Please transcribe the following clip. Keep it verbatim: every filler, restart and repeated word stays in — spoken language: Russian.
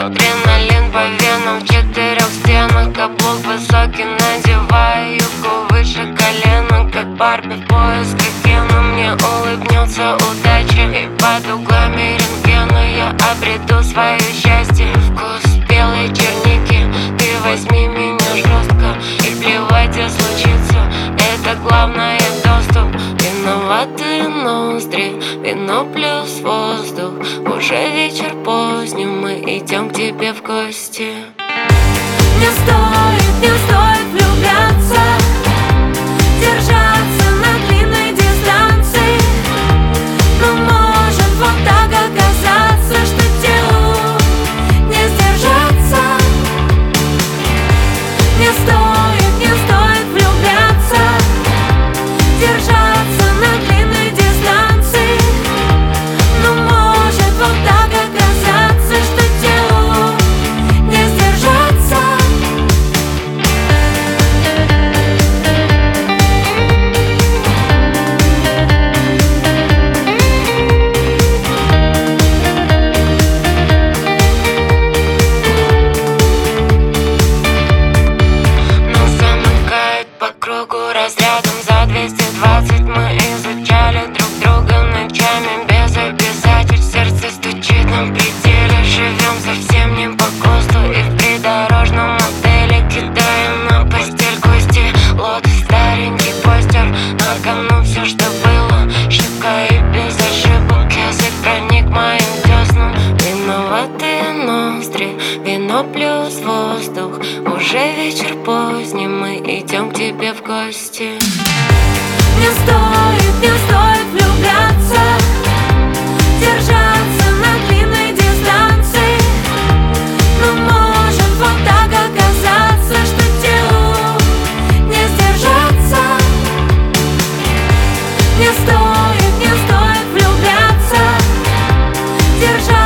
адреналин по венам. В четырех стенах каблук высокий, надеваю юбку выше колена, как Барби в поисках Кена. Мне улыбнется удача, и под углами рентгена я обрету свое счастье. Вкус белой черники, ты возьми меня жестко, и плевать, где случится, это главное доступ. Виноватые ноздри, вино плюс воздух. Уже вечер поздний, мы идем к тебе в гости. Не стоит, не стоит влюбляться, держаться на длинной дистанции. Но может вот так оказаться, что телу не сдержаться. Не стоит, не стоит влюбляться, держаться на длинной дистанции. Но может вот так оказаться, что телу не сдержаться. Нас замыкает по кругу разрядом за двести двадцать. Мы изучали друг друга ночами без обязательств. Сердце стучит на пределе, живем совсем не по ГОСТу. И в придорожном отеле кидаем на постель кости. Лотос, старенький постер, на кону все, что было. Щепка и без ошибок, язык проник моим деснам. Виноватые ноздри, вино плюс воздух. Уже вечер поздний, мы идем к тебе в гости. Не стоит, не стоит влюбляться, держаться на длинной дистанции. Но может вот так оказаться, что телу не сдержаться. Не стоит, не стоит влюбляться, держаться